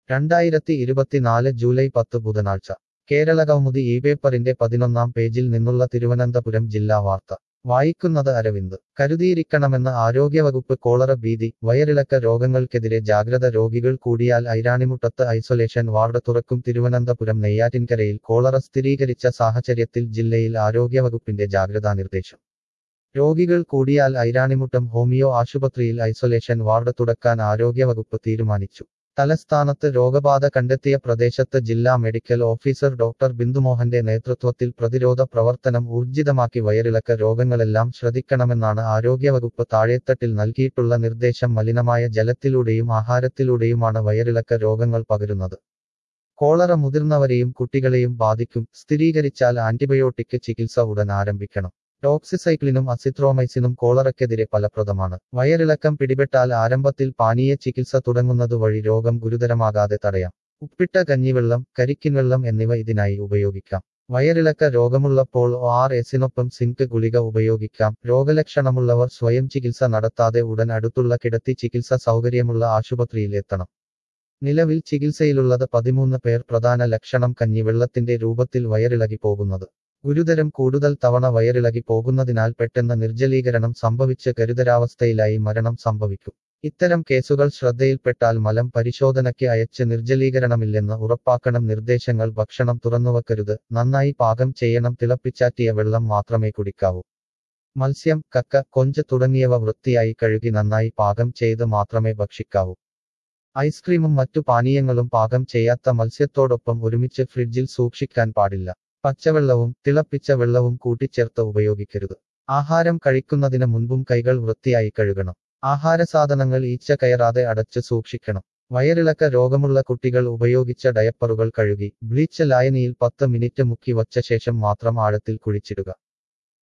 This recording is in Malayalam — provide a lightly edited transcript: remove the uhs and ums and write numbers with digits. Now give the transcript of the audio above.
2024 ജൂലൈ 10 ബുധനാഴ്ച കേരളകൗമുദി പേപ്പറിന്റെ 11-ാം പേജിൽ നിന്നുള്ള തിരുവനന്തപുരം ജില്ലാ വാർത്ത വായിക്കുന്നത് അരവിന്ദ്. കരുതിയിരിക്കണമെന്ന് ആരോഗ്യവകുപ്പ്. കോളറ ഭീതി, വയറിളക്ക രോഗങ്ങൾക്കെതിരെ ജാഗ്രത. രോഗികൾ കൂടിയാൽ ഐരാണിമുട്ടത്ത് ഐസൊലേഷൻ വാർഡ് തുറക്കും. തിരുവനന്തപുരം നെയ്യാറ്റിൻകരയിൽ കോളറ സ്ഥിരീകരിച്ച സാഹചര്യത്തിൽ ജില്ലയിൽ ആരോഗ്യവകുപ്പിന്റെ ജാഗ്രതാ നിർദ്ദേശം. രോഗികൾ കൂടിയാൽ ഐരാണിമുട്ടം ഹോമിയോ ആശുപത്രിയിൽ ഐസൊലേഷൻ വാർഡ് തുറക്കാൻ ആരോഗ്യവകുപ്പ് തീരുമാനിച്ചു. തലസ്ഥാനത്ത് രോഗബാധ കണ്ടെത്തിയ പ്രദേശത്ത് ജില്ലാ മെഡിക്കൽ ഓഫീസർ ഡോക്ടർ ബിന്ദുമോഹന്റെ നേതൃത്വത്തിൽ പ്രതിരോധ പ്രവർത്തനം ഊർജിതമാക്കി. വയറിളക്ക രോഗങ്ങളെല്ലാം ശ്രദ്ധിക്കണമെന്നാണ് ആരോഗ്യവകുപ്പ് താഴേത്തട്ടിൽ നൽകിയിട്ടുള്ള നിർദ്ദേശം. മലിനമായ ജലത്തിലൂടെയും ആഹാരത്തിലൂടെയുമാണ് വയറിളക്ക രോഗങ്ങൾ പകരുന്നത്. കോളറ മുതിർന്നവരെയും കുട്ടികളെയും ബാധിക്കും. സ്ഥിരീകരിച്ചാൽ ആന്റിബയോട്ടിക് ചികിത്സ ഉടൻ ആരംഭിക്കണം. ഡോക്സിസൈക്ലിനും അസിത്രോമൈസിനും കോളറയ്ക്കെതിരെ ഫലപ്രദമാണ്. വയറിളക്കം പിടിപെട്ടാൽ ആരംഭത്തിൽ പാനീയ ചികിത്സ തുടങ്ങുന്നത് വഴി രോഗം ഗുരുതരമാകാതെ തടയാം. ഉപ്പിട്ട കഞ്ഞിവെള്ളം, കരിക്കിൻവെള്ളം എന്നിവ ഇതിനായി ഉപയോഗിക്കാം. വയറിളക്ക രോഗമുള്ളപ്പോൾ ORSനൊപ്പം സിങ്ക് ഗുളിക ഉപയോഗിക്കാം. രോഗലക്ഷണമുള്ളവർ സ്വയം ചികിത്സ നടത്താതെ ഉടൻ അടുത്തുള്ള കിടത്തി ചികിത്സ സൗകര്യമുള്ള ആശുപത്രിയിൽ എത്തണം. നിലവിൽ ചികിത്സയിലുള്ളത് 13 പേർ. പ്രധാന ലക്ഷണം കഞ്ഞിവെള്ളത്തിന്റെ രൂപത്തിൽ വയറിളകി പോകുന്നത്. ഗുരുതരം കൂടുതൽ തവണ വയറിളകി പോകുന്നതിനാൽ പെട്ടെന്ന് നിർജ്ജലീകരണം സംഭവിച്ച് ഗുരുതരാവസ്ഥയിലായി മരണം സംഭവിക്കും. ഇത്തരം കേസുകൾ ശ്രദ്ധയിൽപ്പെട്ടാൽ മലം പരിശോധനയ്ക്ക് അയച്ച് നിർജ്ജലീകരണമില്ലെന്ന് ഉറപ്പാക്കണം. നിർദ്ദേശങ്ങൾ: ഭക്ഷണം തുറന്നുവെക്കരുത്. നന്നായി പാകം ചെയ്യണം. തിളപ്പിച്ചാറ്റിയ വെള്ളം മാത്രമേ കുടിക്കാവൂ. മത്സ്യം, കക്ക, കൊഞ്ച് തുടങ്ങിയവ വൃത്തിയായി കഴുകി നന്നായി പാകം ചെയ്ത് മാത്രമേ ഭക്ഷിക്കാവൂ. ഐസ്ക്രീമും മറ്റു പാനീയങ്ങളും പാകം ചെയ്യാത്ത മത്സ്യത്തോടൊപ്പം ഒരുമിച്ച് ഫ്രിഡ്ജിൽ സൂക്ഷിക്കാൻ പാടില്ല. പച്ചവെള്ളവും തിളപ്പിച്ച വെള്ളവും കൂട്ടിച്ചേർത്ത് ഉപയോഗിക്കരുത്. ആഹാരം കഴിക്കുന്നതിന് മുൻപും കൈകൾ വൃത്തിയായി കഴുകണം. ആഹാരസാധനങ്ങൾ ഈച്ച കയറാതെ അടച്ച് സൂക്ഷിക്കണം. വയറിളക്ക രോഗമുള്ള കുട്ടികൾ ഉപയോഗിച്ച ഡയപ്പറുകൾ കഴുകി ബ്ലീച്ച് ലായനിയിൽ 10 മിനിറ്റ് മുക്കി വച്ച ശേഷം മാത്രം ആഴത്തിൽ കുഴിച്ചിടുക.